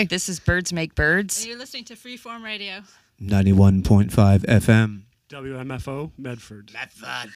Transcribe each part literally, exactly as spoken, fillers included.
Hi, this is Birds Make Birds. And you're listening to Freeform Radio. ninety-one point five F M. W M F O, Medford. Medford.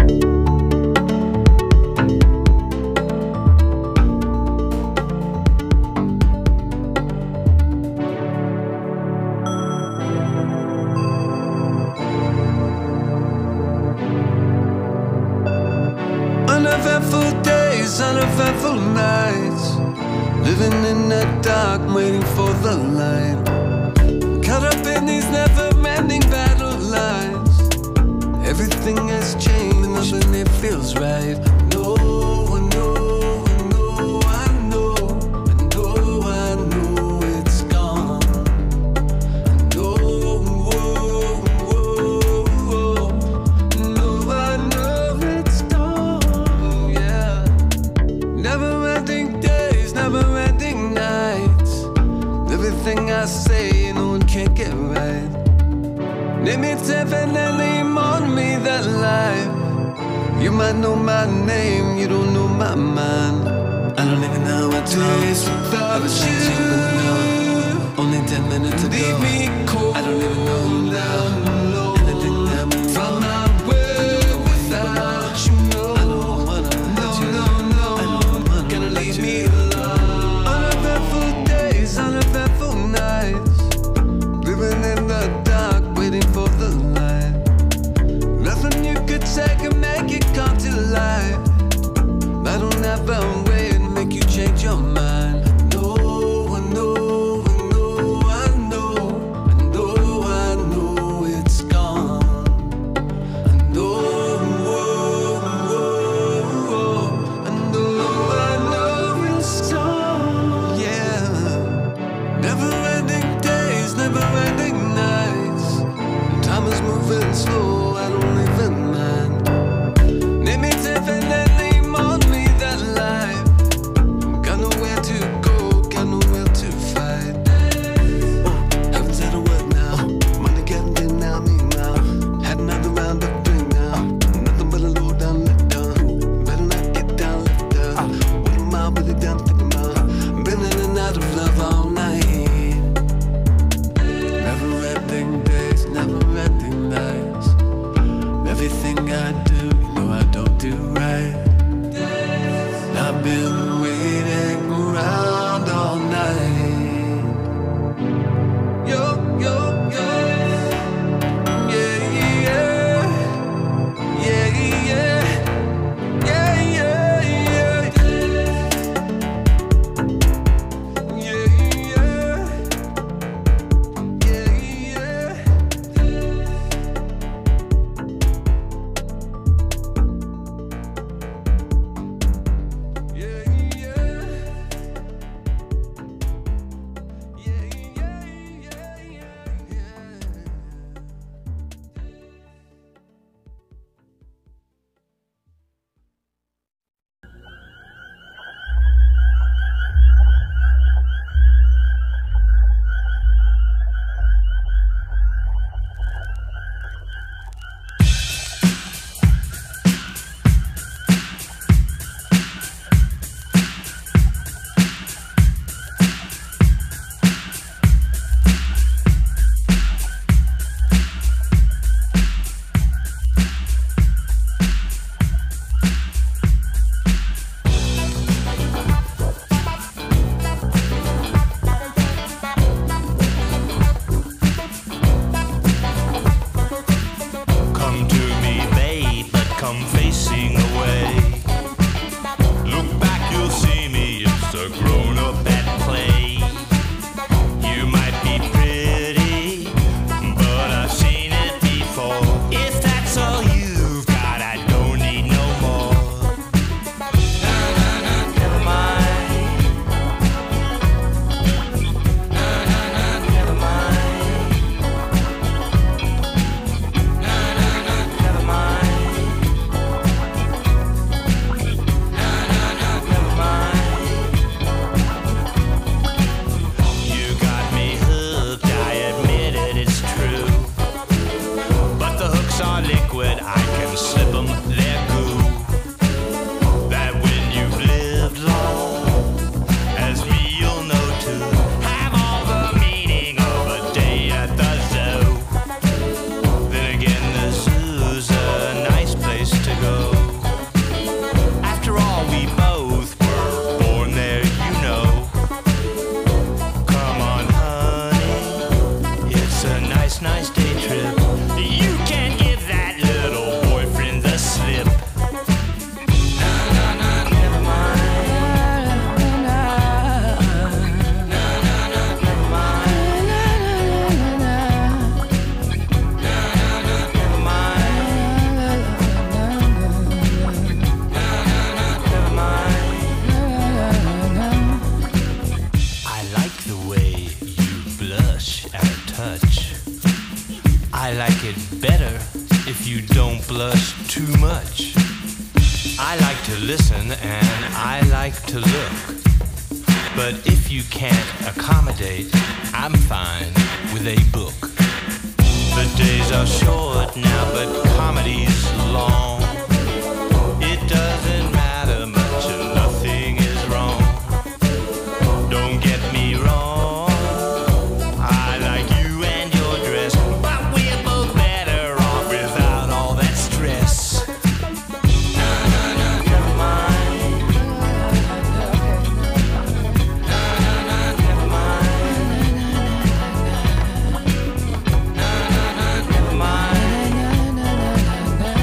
Uneventful days, uneventful nights, living in the dark, waiting for the light. Caught up in these never-ending battle lines. Everything has changed, nothing it feels right. No, no, no, I know, I know, I know it's gone. I know, whoa, whoa, whoa. No, I know it's gone, yeah. Never-ending days, never-ending nights. Everything I say, no one can't get right. Name it definitely on me that life. You might know my name, you don't know my mind. I don't even know what days without you. Only ten minutes ago, leave me cold. I don't even know you now. Anything that moves from my way without you. No, I don't wanna hurt you. No, no, no, gonna leave me alone. Uneventful days, uneventful nights, living in the dark, waiting for the light. Nothing you could say can make it come to life. I don't have a way to make you change your mind. No, I know, I know, I know, I know, I know it's gone. I know, whoa, whoa, whoa. I know, I know it's gone. Yeah, never-ending days, never-ending nights. Time is moving slow, I don't even mind. Name it definitely on me that life. Got nowhere to go, got nowhere to fight. Oh, haven't said a word now. Money getting in now, me now. Had another round of drink now. Nothing but a low down, let down. Better not get down, left down. What am I really down thinking about? Been in and out of love all night. Never-ending days, never-ending nights. like it better if you don't blush too much. I like to listen and I like to look. But if you can't accommodate, I'm fine with a book. The days are short now, but comedy's long. It doesn't matter much and nothing is wrong. Don't get me wrong, I like you and your dress, but we're both better off without all that stress. Na na na, never mind. Na na na, never mind. Na na na, never mind.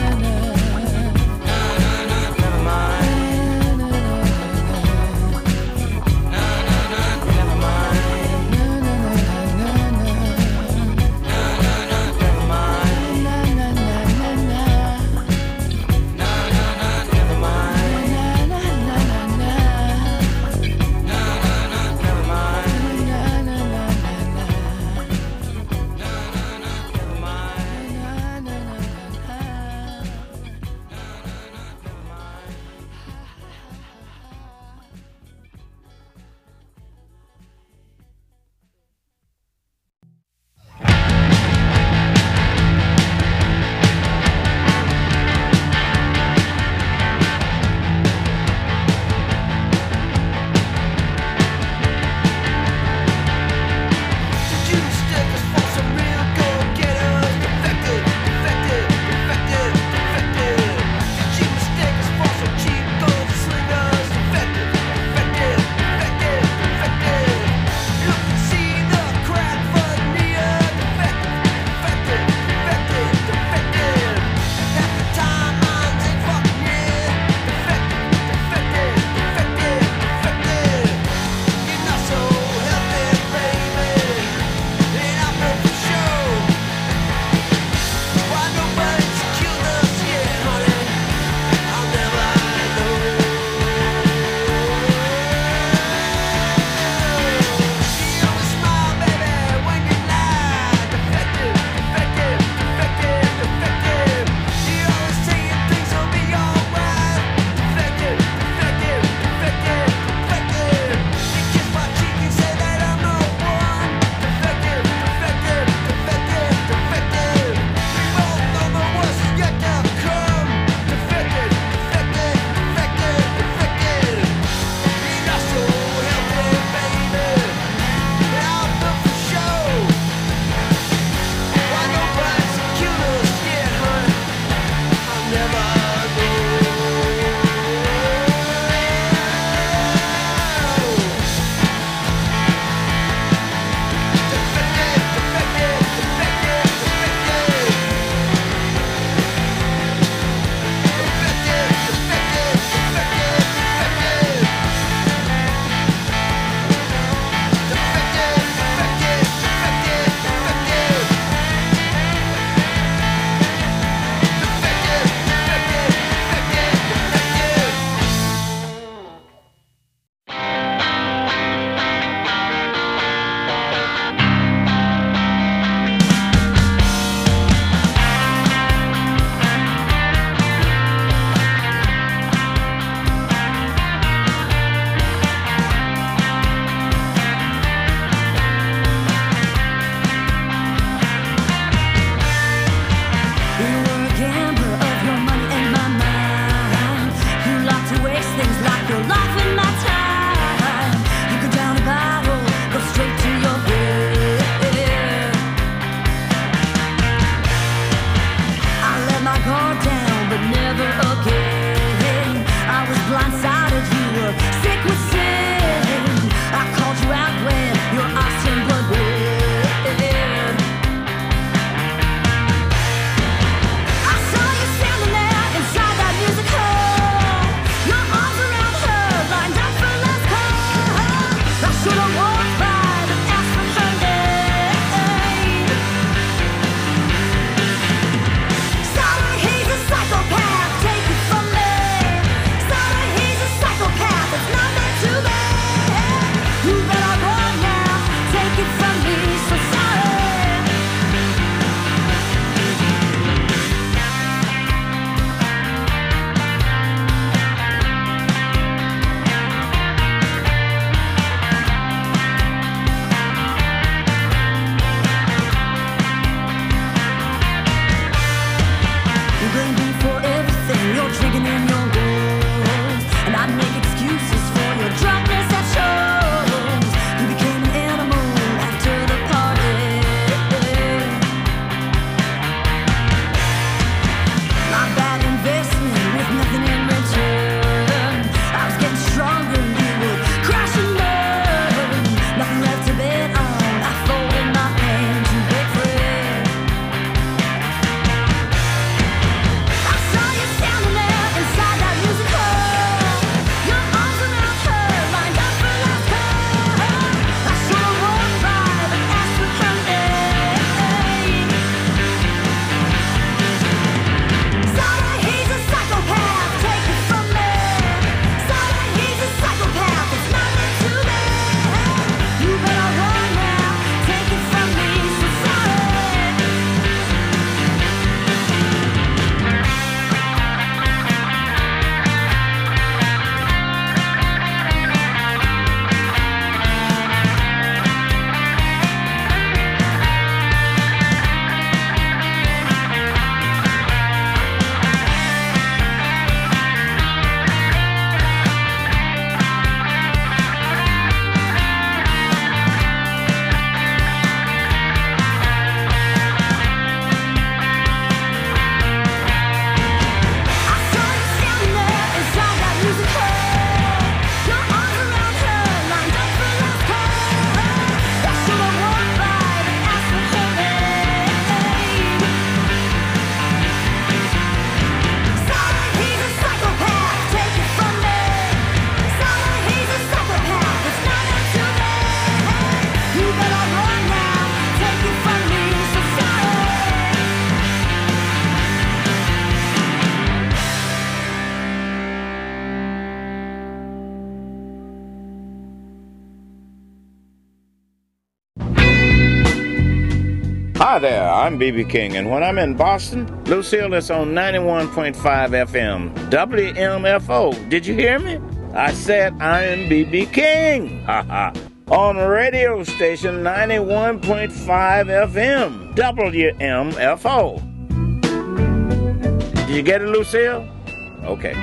Hi there, I'm B B King, and when I'm in Boston, Lucille is on ninety-one point five F M, W M F O. Did you hear me? I said I'm B B King. Ha ha. On radio station ninety-one point five F M, W M F O. Did you get it, Lucille? Okay.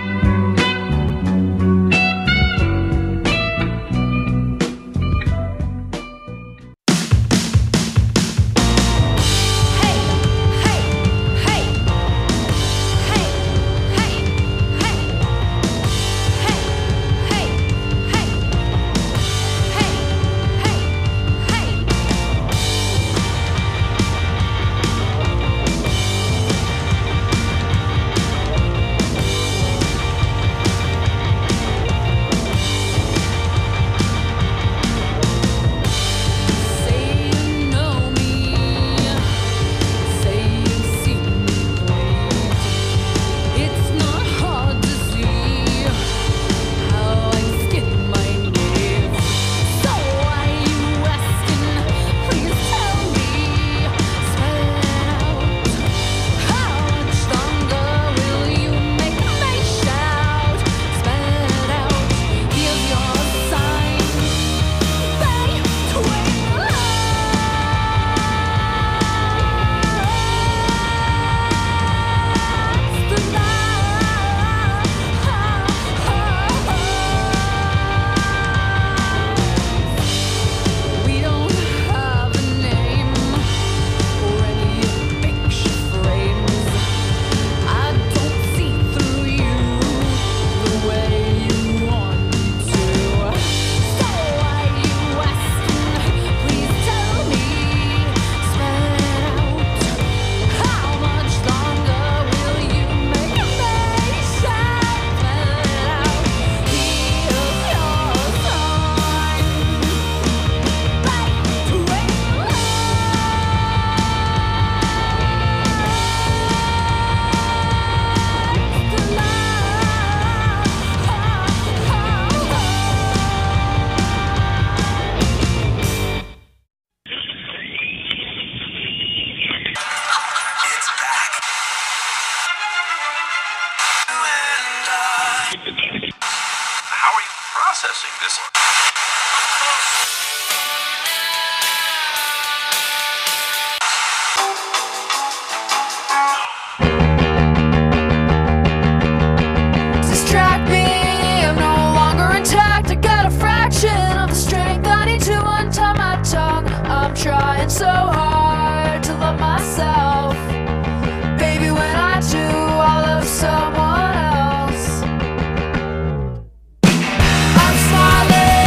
Processing this. Distract me, I'm no longer intact. I got a fraction of the strength I need to untie my tongue. I'm trying so hard to love myself. Baby, when I do, I love someone else. I'm smiling.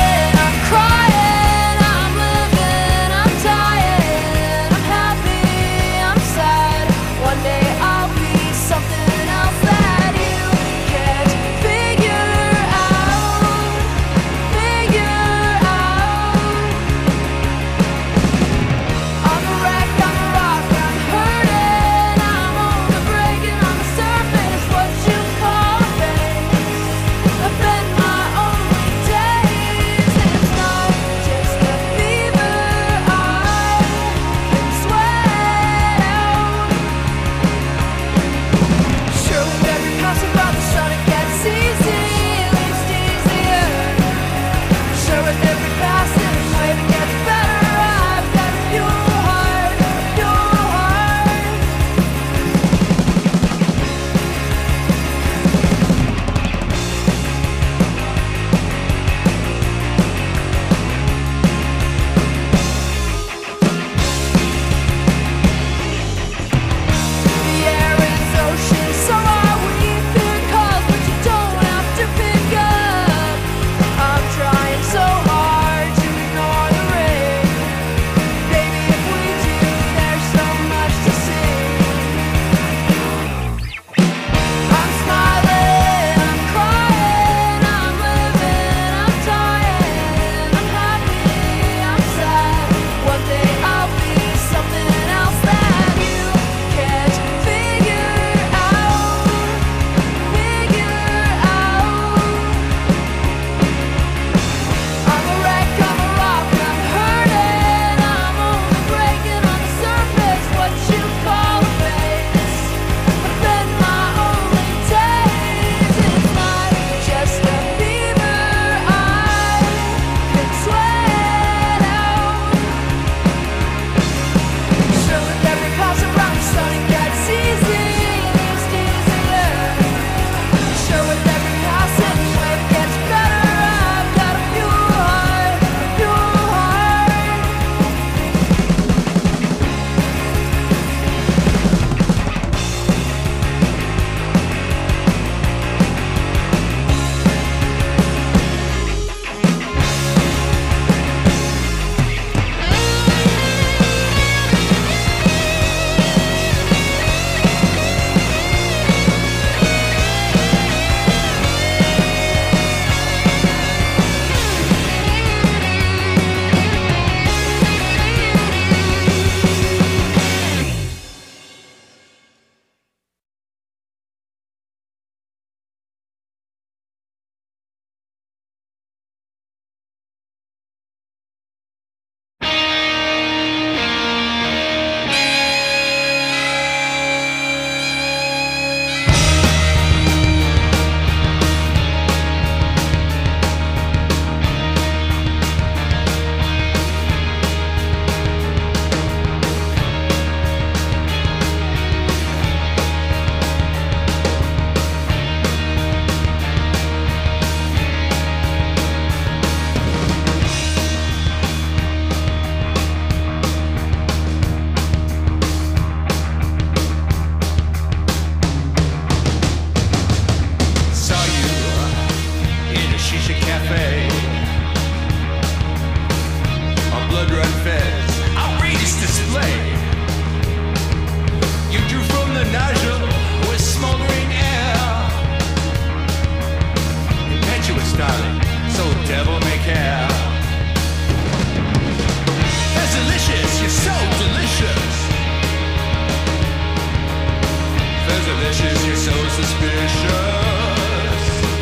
delicious, you're so suspicious.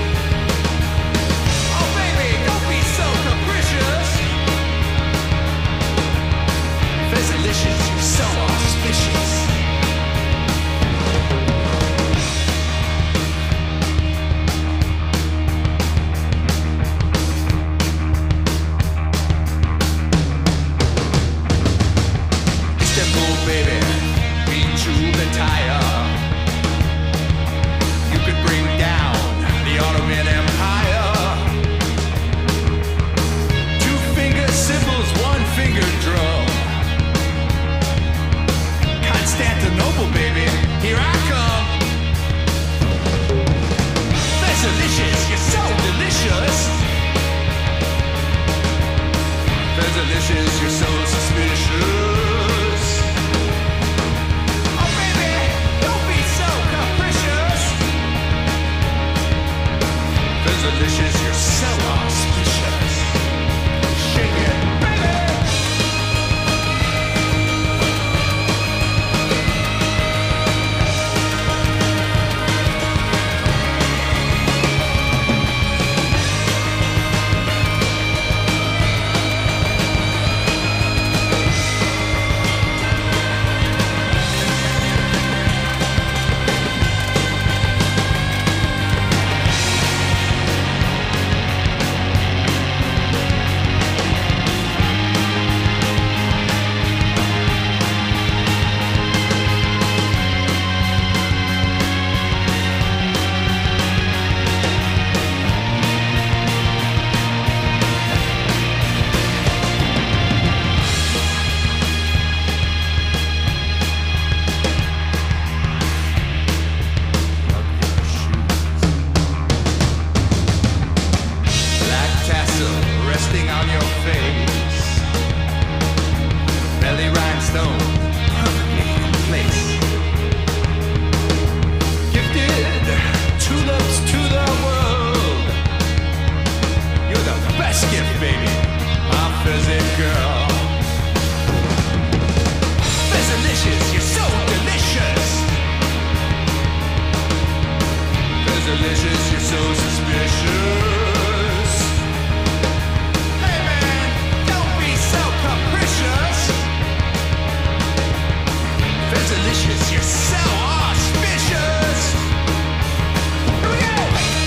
Oh baby, don't be so capricious. Delicious, you're so auspicious. Istanbul, baby, be true the tire. You could bring down the Ottoman Empire. Two finger cymbals, one finger drum. Constantinople, baby, here I come. That's delicious, you're so delicious. That's delicious, you're so suspicious. Oh baby, don't be so capricious. That's delicious, you're so auspicious. Shake it, baby. Delicious, you're so suspicious. Hey man, don't be so capricious. That's delicious, you're so auspicious. Here we go.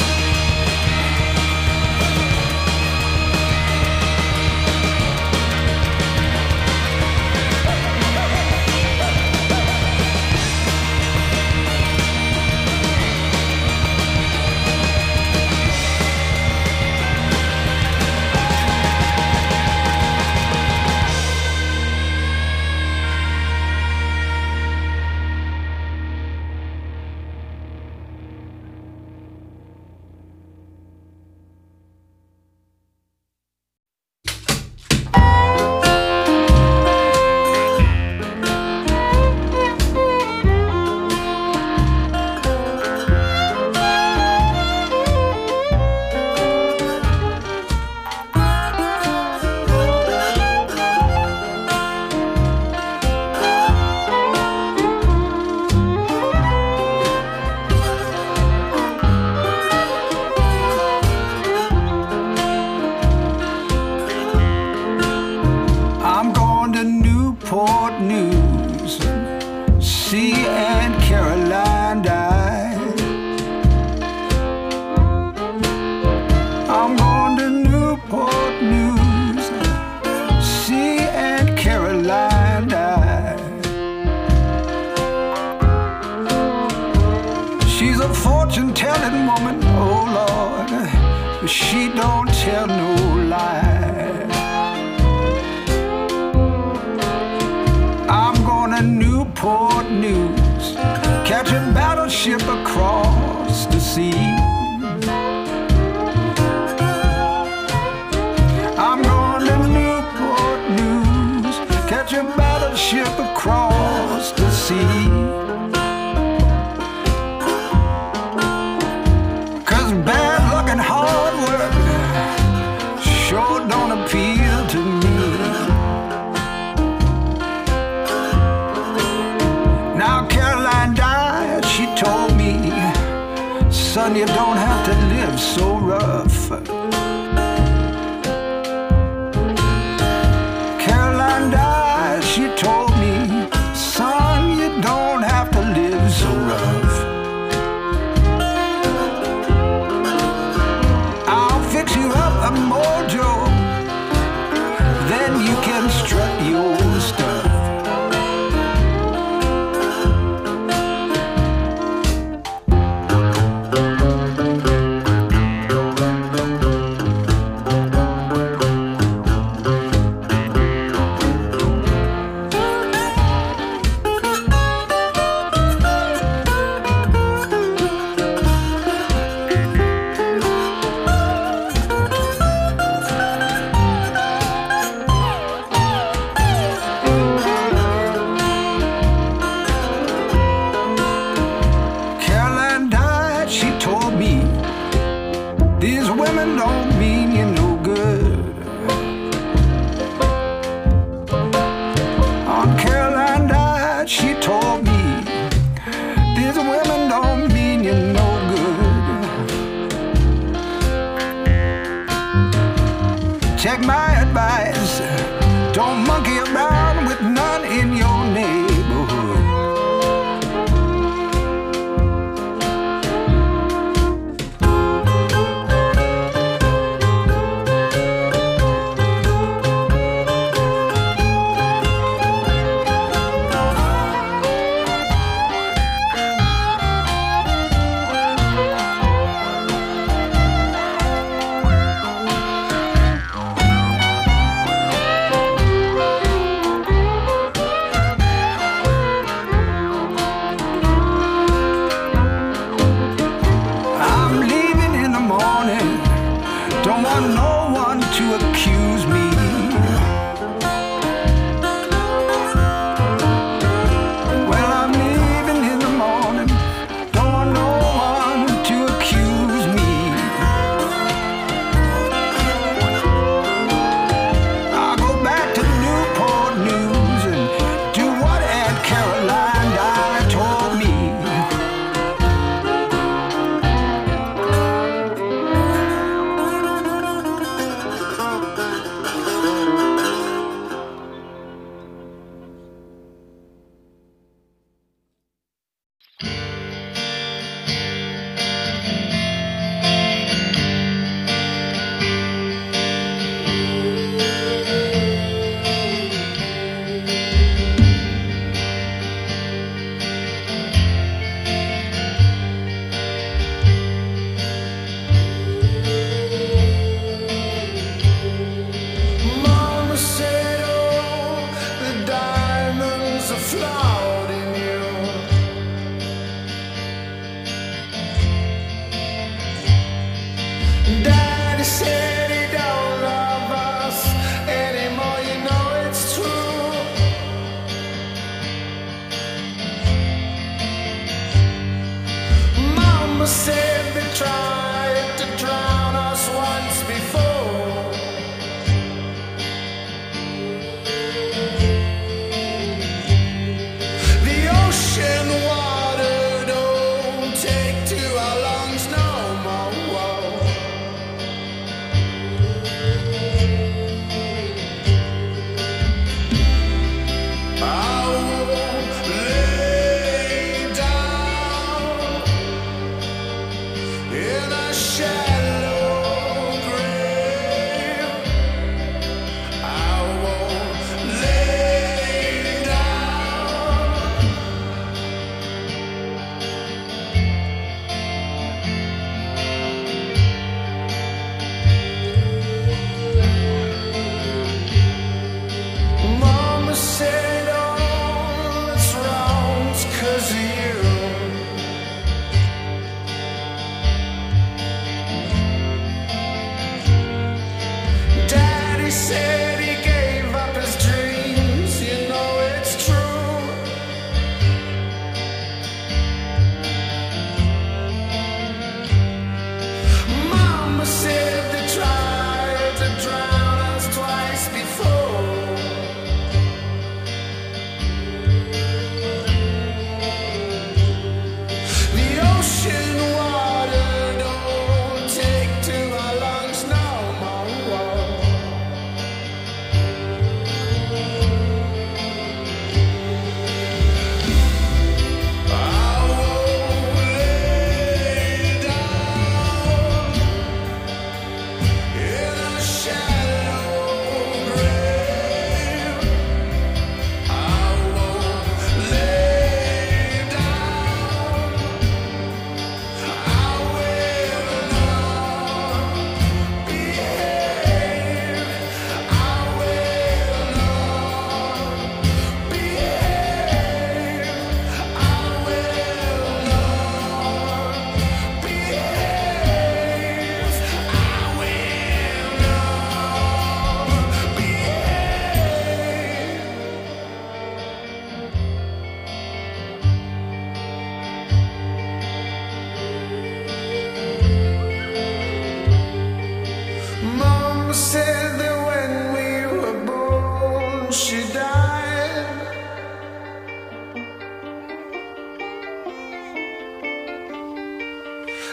She don't tell no lie. I'm going to Newport News, catch a battleship across the sea. I'm going to Newport News, catch a battleship across the sea. Cause bad luck and hard work sure don't appeal to me. Now Caroline died, she told me son, you don't have to live so rough. Caroline died, she told me, son, you don't have to live so rough. I'll fix you up a mojo, then you can strut your stuff. Take my advice, don't monkey around with none in your neighborhood.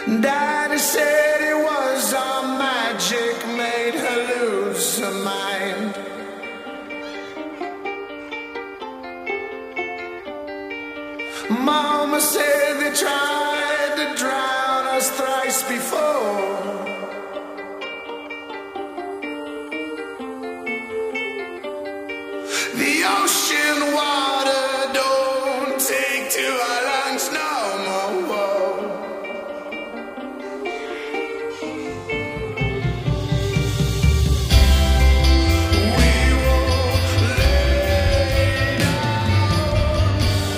Daddy said it was our magic made her lose her mind. Mama said they tried to drown us thrice before. The ocean water don't take to our lungs no more. We will lay down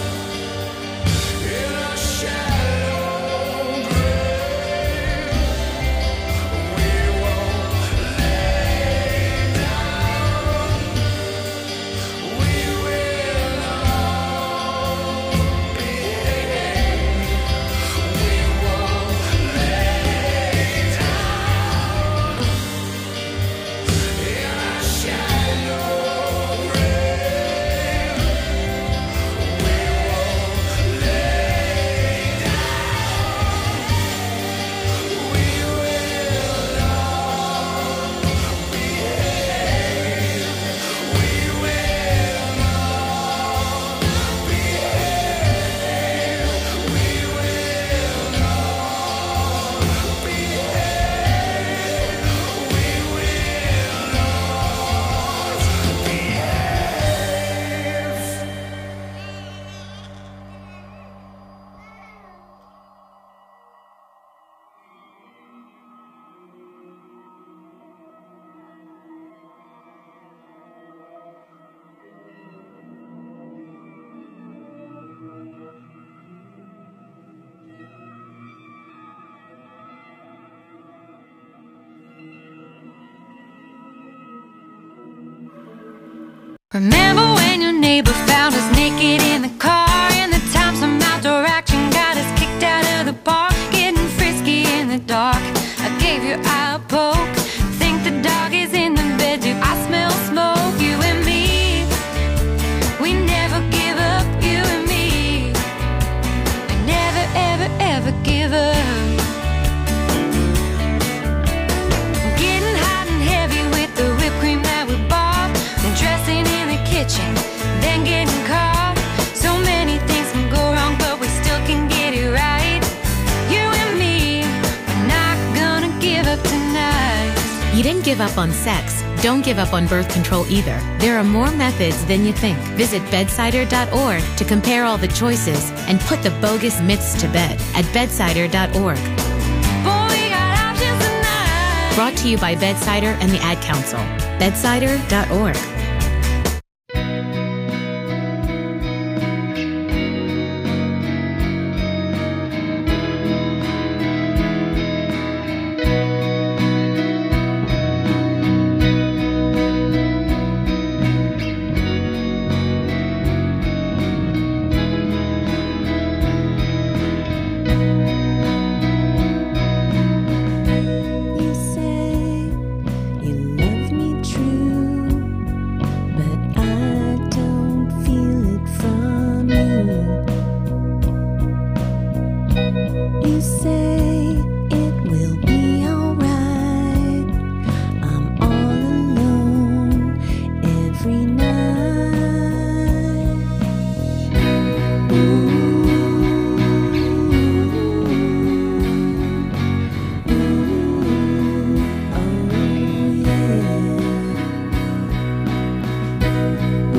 in a shallow grave. We will lay down. We will all behave. We will lay down in a shallow grave. We will lay down. We will all behave. We will all behave. We will all behave. We will all behave. Remember when your neighbor found us naked in the car, and the time some outdoor action got us kicked out of the park, getting frisky in the dark. I gave your eye a poke. Think the dog is in the bed too. I smell smoke. You and me, we never give up. You and me, we never ever ever give up. Getting hot and heavy with the whipped cream that we bought, then dressing in the kitchen, then getting caught. So many things can go wrong, but we still can get it right. You and me, we're not gonna give up tonight. You didn't give up on sex. Don't give up on birth control either. There are more methods than you think. Visit bedsider dot org to compare all the choices and put the bogus myths to bed at bedsider dot org. Boy, we got options tonight. Brought to you by Bedsider and the Ad Council. bedsider dot org. You say you love me true, but I don't feel it from you. You say it will be alright. I'm all alone every night. Ooh, ooh, oh yeah.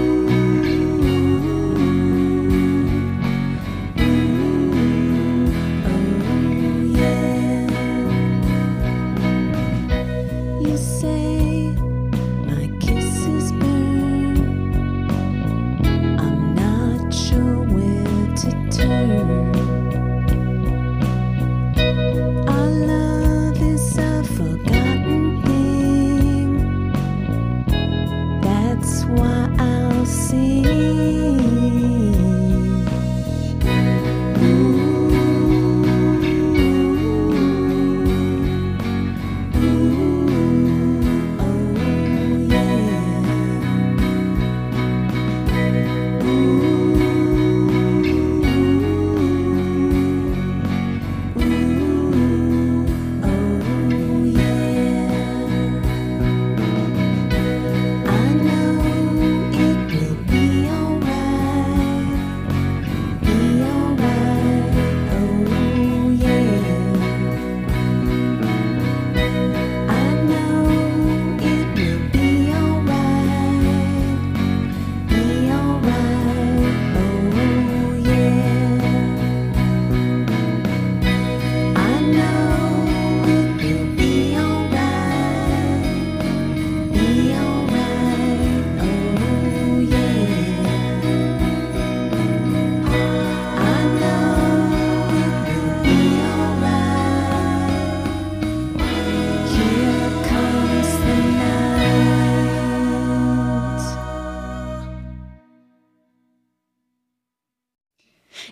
Ooh, ooh,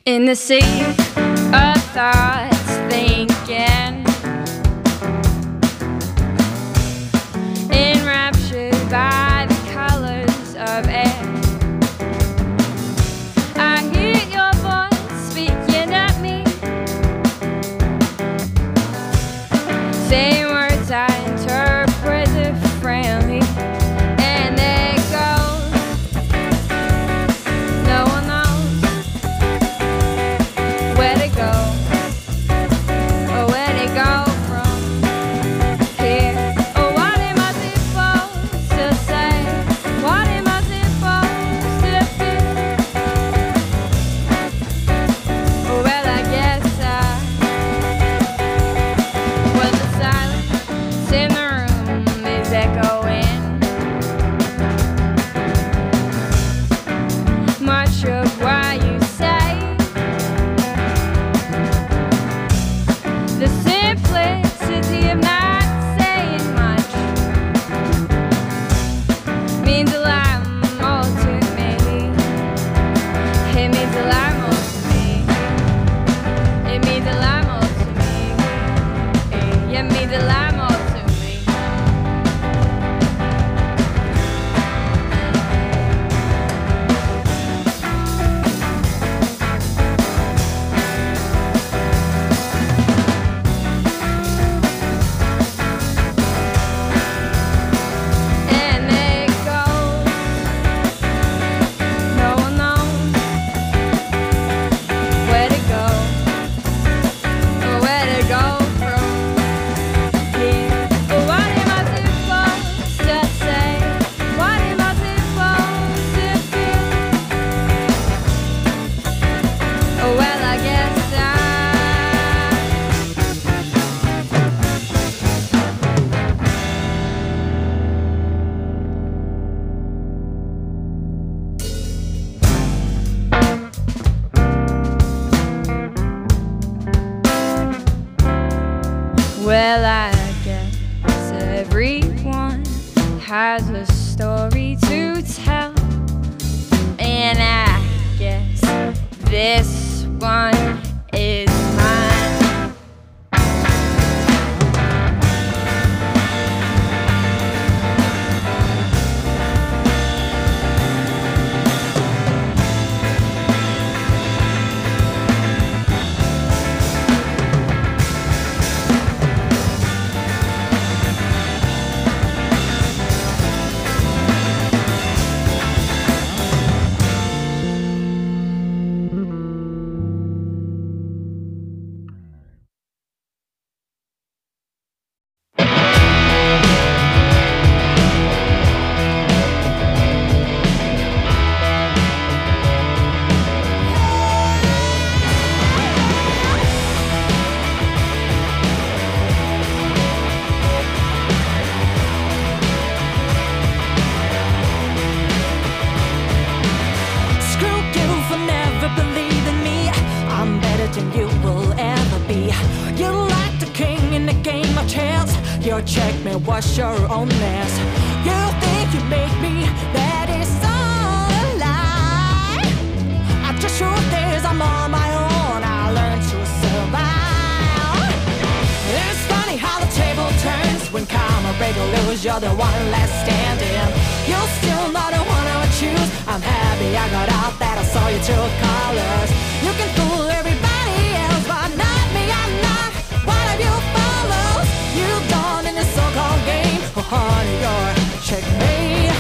In the sea of thoughts thinking, enraptured by the colors of air, I hear your voice speaking at me, saying words I interpret differently, and they go, no one knows where to go, or where to go from here, or what am I supposed to say, what am I supposed to do? Well, I guess I, well, the silence in the room is echoing much of what you say. The simplicity of not saying much means a lot more to me. It means a lot more to me. It means a lot more to me. It means a lot more to me. And it goes, no one knows where to go, or where to go from here. But what am I supposed to say? What am I supposed to do? Oh, well, I guess I Well, I guess everyone has a story to tell, and I guess this one is mine. Screw you for never believing me. I'm better than you will ever be. You like the king in the game of chess. Your checkmate was your own mess. You think you make me, that is all a lie. I just truth is I'm on my own. I learned to survive. It's funny how the table turns when karma break or lose. You're the one left standing. You're still not the one I would choose. I'm happy I got out that I saw your true colors. You can fool everybody else, but not me. I'm not one of you follows. You've gone in this so-called game. Oh, honey, you're checkmate.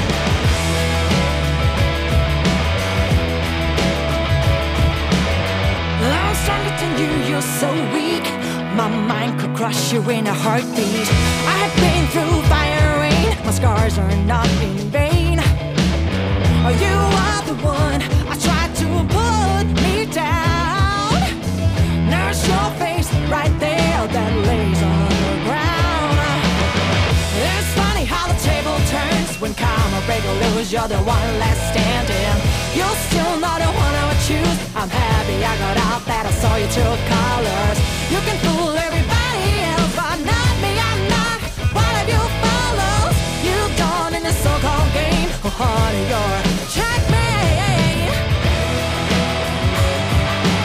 I'm stronger than you, you're so weak. My mind could crush you in a heartbeat. I've been through fire and rain. My scars are not in vain. Oh, you are the one I tried to put me down. There's your face right there that lays on the ground. It's funny how the table turns when karma break or lose. You're the one left standing. You're still not the one I would choose. I'm happy I got out that I saw your true colors. You can fool everybody else, but not me. I'm not one of you follows. You've gone in this so-called game. Oh, honey, you're checkmate.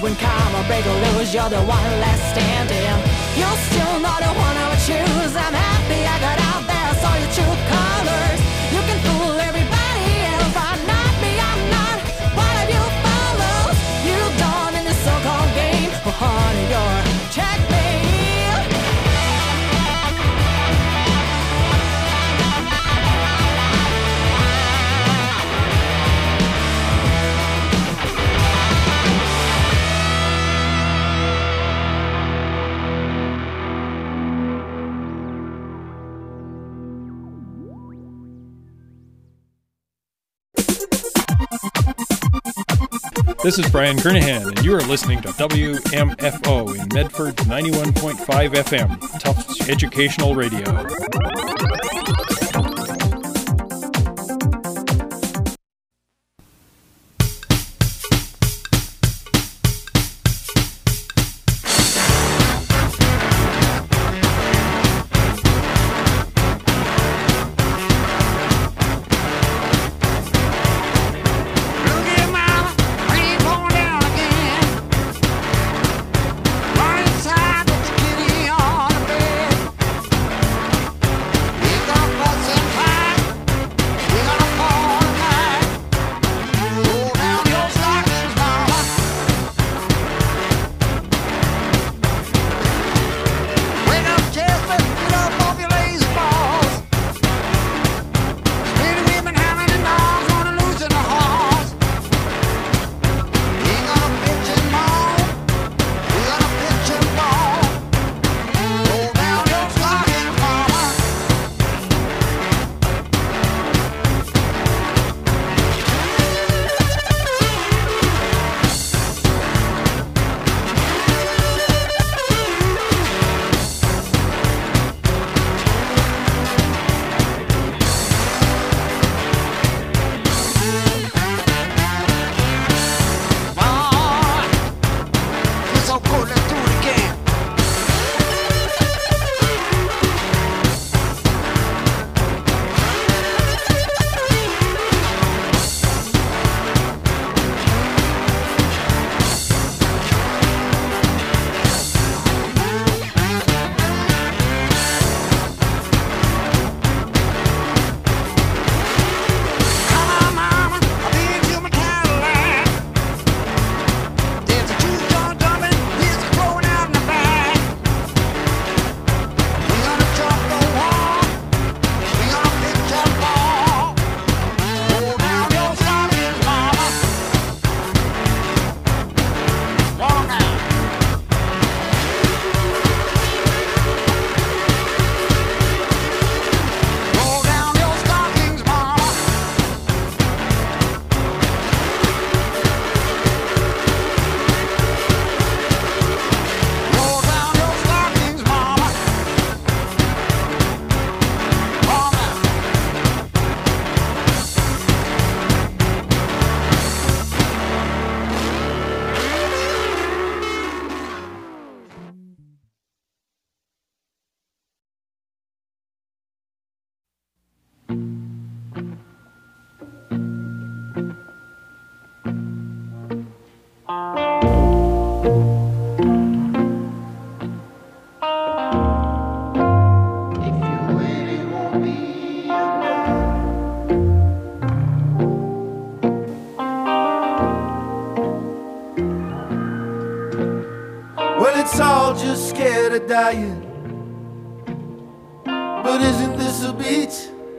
when karma break or lose, you're the one left standing. You're still not the one I would choose. I'm happy I got out there, saw your true colors. You can fool everybody else, but not me, I'm not one of you follows. You done in this so-called game, oh honey, you're checkmate. This is Brian Kernahan, and you are listening to W M F O in Medford ninety-one point five F M, Tufts Educational Radio. It's all just scared of dying. But isn't this a beach?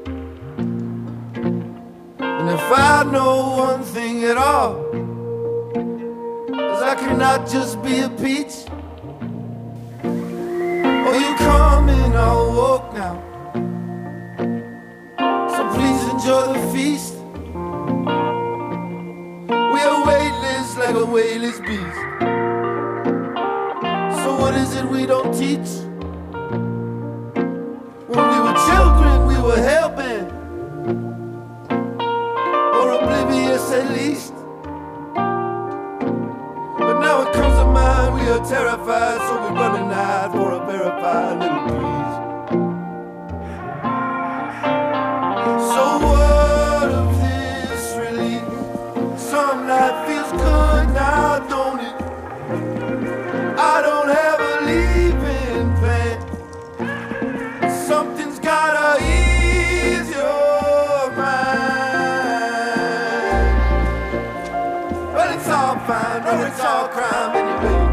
And if I know one thing at all, is I cannot just be a peach. Oh, you come in, I'll walk now. So please enjoy the feast. We are weightless like a weightless beast. So what is it we don't teach? When we were children, we were hell-bent, or oblivious at least. But now it comes to mind, we are terrified, so we're running out for a verified little breeze. So what of this relief? Some life feels good now, don't it? it's all fine, or it's all crime anyway.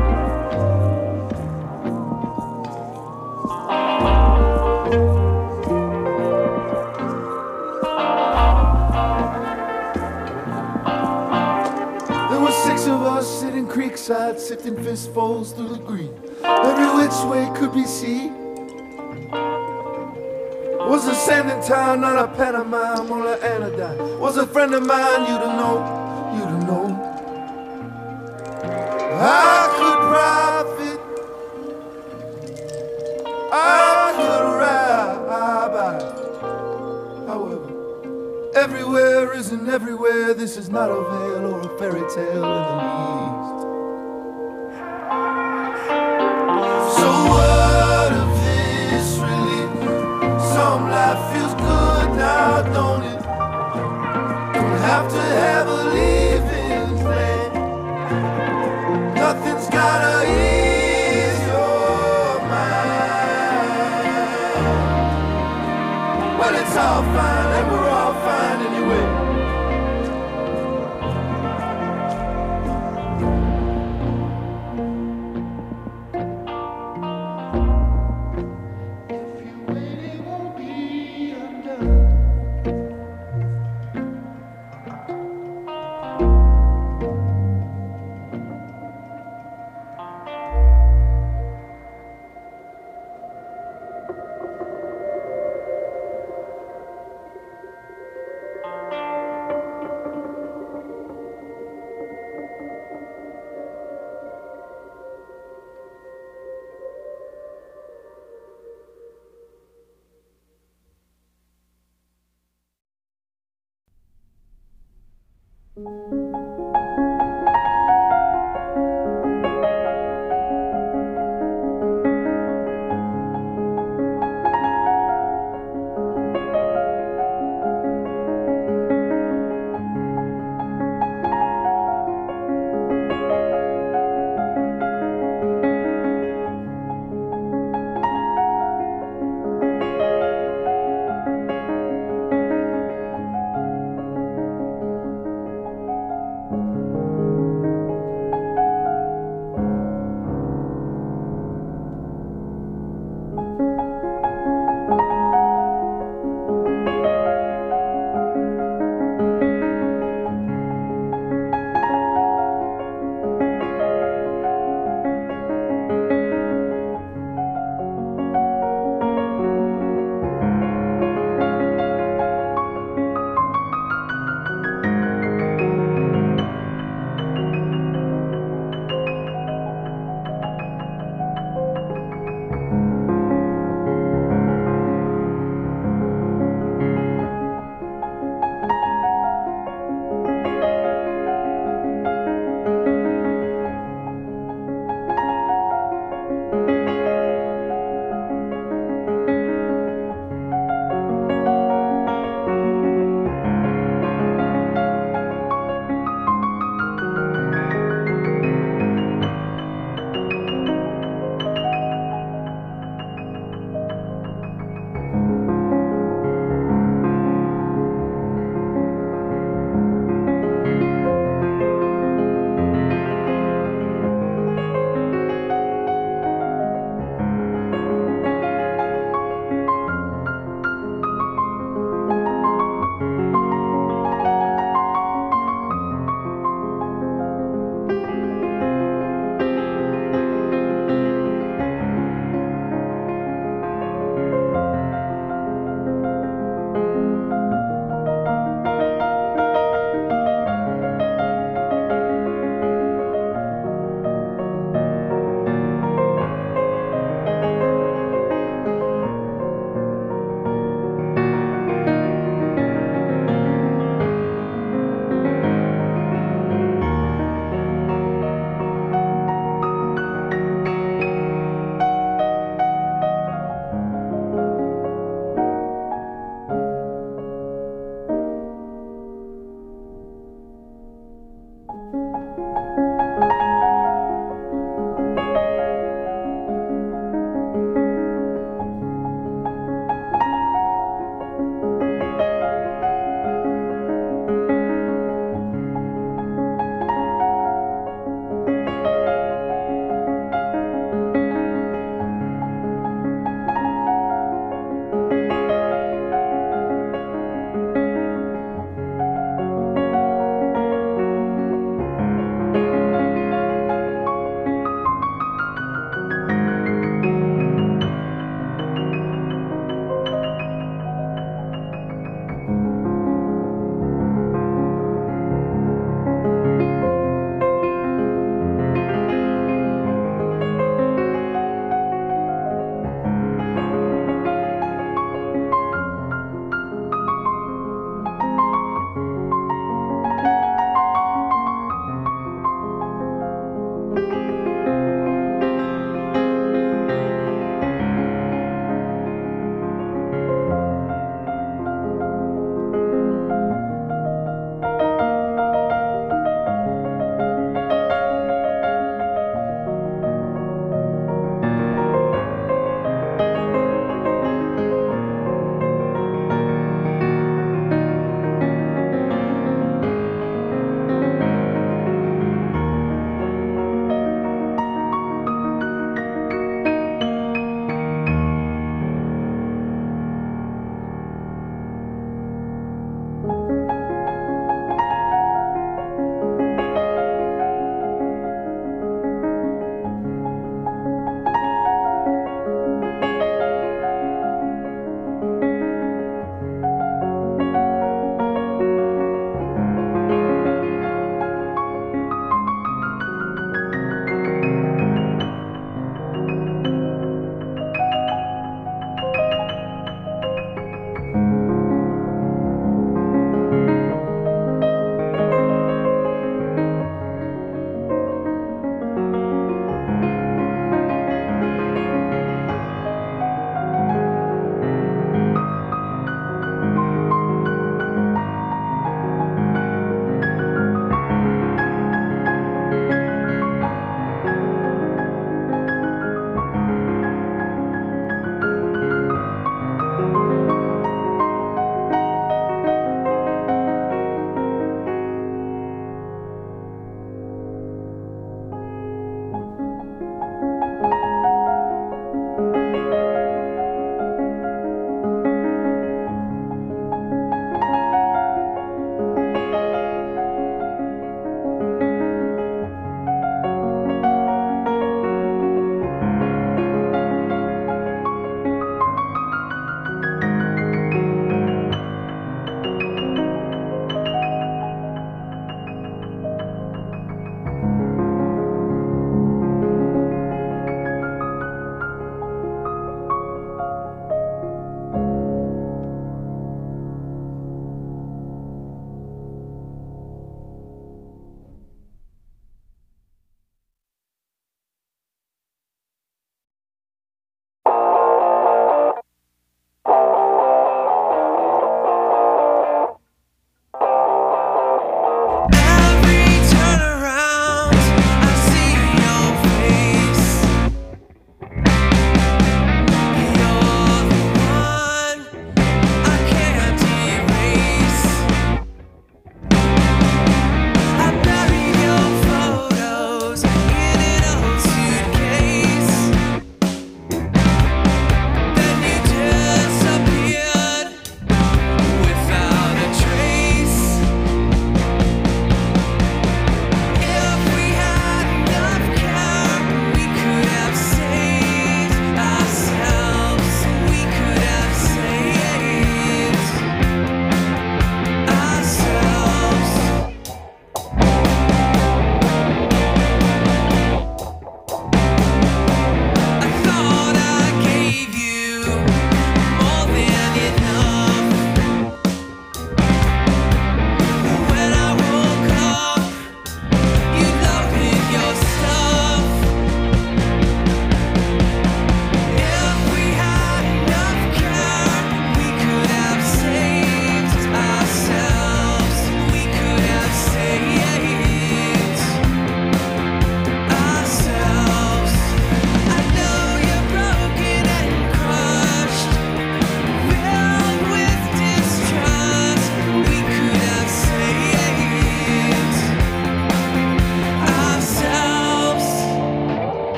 There were six of us sitting creekside, sifting fistfuls through the green. Every which way could be seen. Was a sanding town, not a pantomime or an anodyne. Was a friend of mine, you'd have known, you'd have known. I could profit, I could ride. However, everywhere isn't everywhere. This is not a veil or a fairy tale in the least. So what of this really? Some life feels good now, don't it? Don't have to have a leaving plan. Nothing's gotta ease your mind. Well, it's all fine and we're all fine anyway.